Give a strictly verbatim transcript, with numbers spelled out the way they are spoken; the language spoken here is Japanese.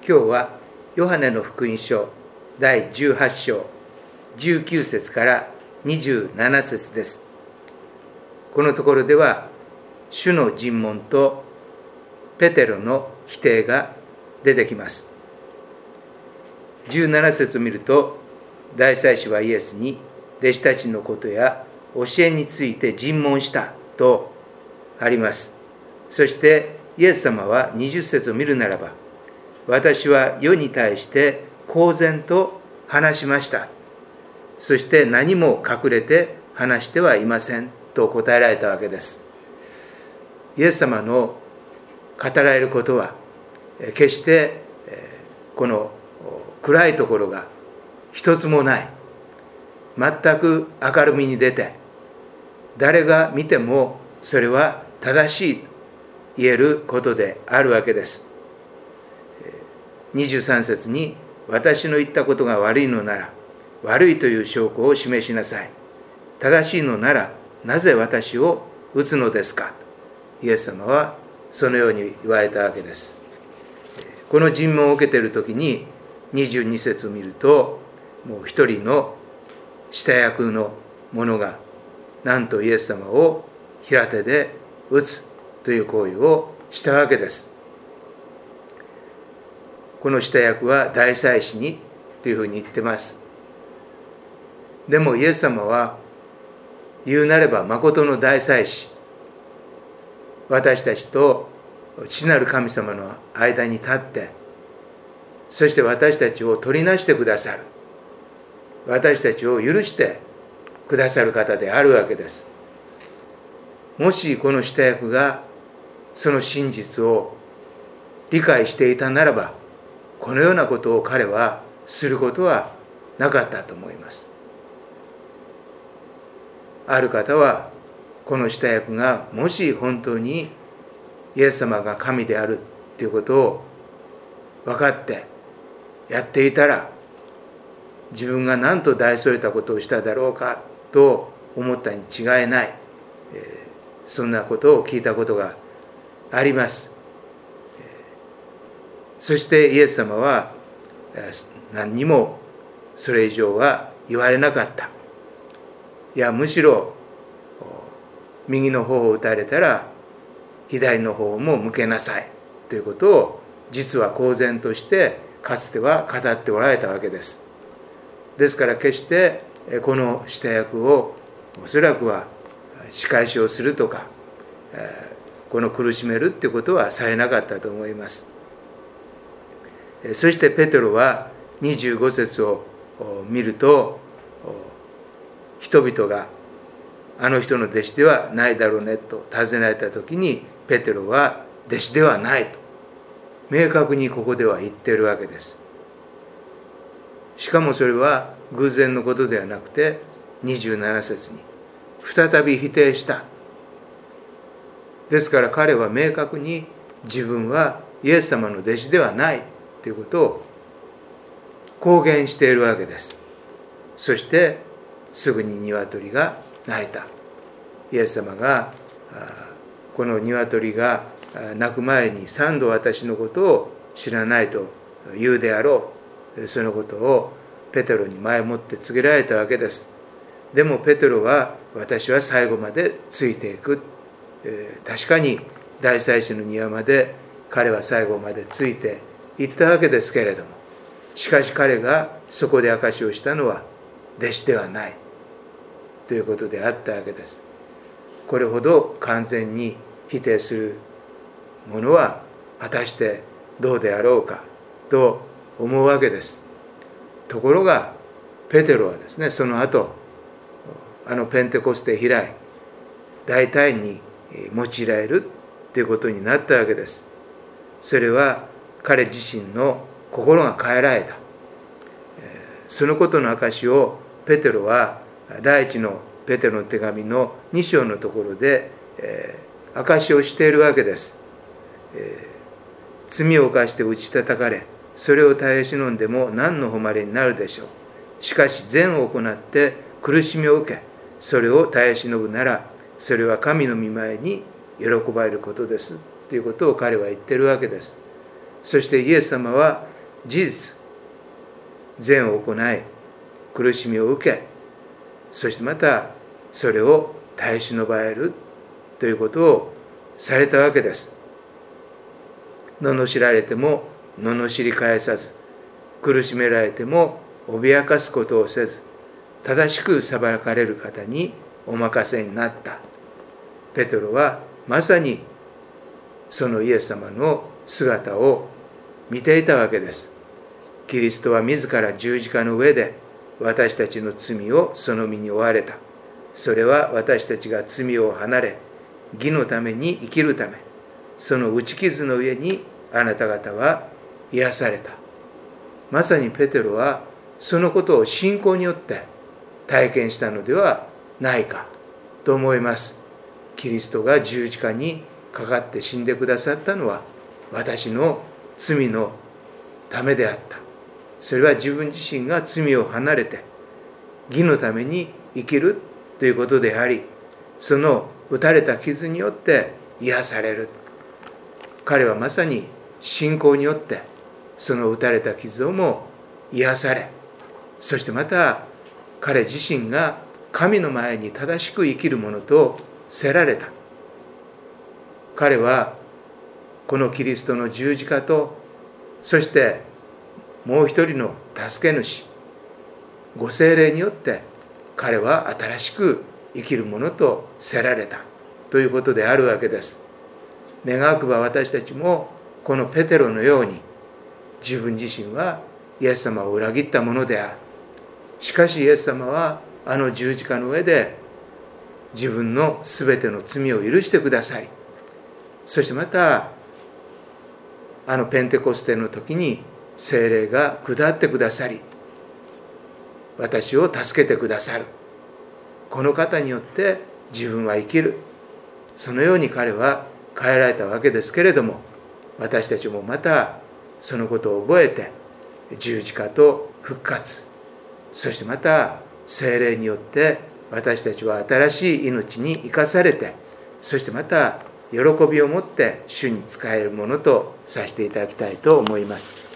今日はヨハネの福音書だいじゅうはち章じゅうきゅう節からにじゅうなな節です。このところでは主の尋問とペテロの否定が出てきます。じゅうなな節を見ると、大祭司はイエスに弟子たちのことや教えについて尋問したとあります。そしてイエス様はにじゅう節を見るならば、私は世に対して公然と話しました。そして何も隠れて話してはいませんと答えられたわけです。イエス様の語られることは決してこの暗いところが一つもない、全く明るみに出て、誰が見てもそれは正しいと言えることであるわけです。にじゅうさん節に、私の言ったことが悪いのなら悪いという証拠を示しなさい。正しいのならなぜ私を撃つのですか。イエス様はそのように言われたわけです。この尋問を受けているときににじゅうに節を見ると、もう一人の下役の者がなんとイエス様を平手で撃つという行為をしたわけです。この下役は大祭司にというふうに言ってます。でもイエス様は言うなれば誠の大祭司、私たちと父なる神様の間に立って、そして私たちを取りなしてくださる、私たちを許してくださる方であるわけです。もしこの下役がその真実を理解していたならば、このようなことを彼はすることはなかったと思います。ある方はこの下役がもし本当にイエス様が神であるということを分かってやっていたら、自分が何と大それたことをしただろうかと思ったに違いない、えー、そんなことを聞いたことがあります。そしてイエス様は何にもそれ以上は言われなかった。いや、むしろ右の方を打たれたら左の方も向けなさいということを実は公然としてかつては語っておられたわけです。ですから決してこの下役をおそらくは仕返しをするとか、この苦しめるっていうことはされなかったと思います。そしてペテロはにじゅうご節を見ると、人々があの人の弟子ではないだろうねと尋ねられたときに、ペテロは弟子ではないと明確にここでは言っているわけです。しかもそれは偶然のことではなくて、にじゅうなな節に再び否定した。ですから彼は明確に自分はイエス様の弟子ではないということを公言しているわけです。そしてすぐに鶏が鳴いた。イエス様がこの鶏が鳴く前に三度私のことを知らないと言うであろう、そのことをペテロに前もって告げられたわけです。でもペテロは、私は最後までついていく。確かに大祭司の庭まで彼は最後までついて行ったわけですけれども、しかし彼がそこで証しをしたのは弟子ではないということであったわけです。これほど完全に否定するものは果たしてどうであろうかと思うわけです。ところがペテロはですね、その後あのペンテコステ以来大胆に用いられるということになったわけです。それは彼自身の心が変えられた。そのことの証をペテロは第一のペテロの手紙のに章のところで証しをしているわけです。罪を犯して打ち叩かれ、それを耐え忍んでも何の誉れになるでしょう。しかし善を行って苦しみを受け、それを耐え忍ぶなら、それは神の御前に喜ばれることですということを彼は言っているわけです。そしてイエス様は事実、善を行い、苦しみを受け、そしてまたそれを耐え忍ばれるということをされたわけです。罵られても罵り返さず、苦しめられても脅かすことをせず、正しく裁かれる方にお任せになった。ペテロはまさにそのイエス様の姿を見ていたわけです。キリストは自ら十字架の上で私たちの罪をその身に負われた。それは私たちが罪を離れ、義のために生きるため、その打ち傷の上にあなた方は癒された。まさにペテロはそのことを信仰によって体験したのではないかと思います。キリストが十字架にかかって死んでくださったのは私の罪のためであった。それは自分自身が罪を離れて義のために生きるということであり、その打たれた傷によって癒される。彼はまさに信仰によってその打たれた傷をも癒され、そしてまた彼自身が神の前に正しく生きるものとせられた。彼はこのキリストの十字架と、そしてもう一人の助け主、ご聖霊によって彼は新しく生きるものとせられたということであるわけです。願わくば私たちもこのペテロのように、自分自身はイエス様を裏切ったものである。しかしイエス様はあの十字架の上で自分のすべての罪を許してくださり、そしてまたあのペンテコステの時に聖霊が下ってくださり、私を助けてくださる。この方によって自分は生きる。そのように彼は変えられたわけですけれども、私たちもまたそのことを覚えて、十字架と復活、そしてまた聖霊によって私たちは新しい命に生かされて、そしてまた喜びを持って主に仕えるものとさせていただきたいと思います。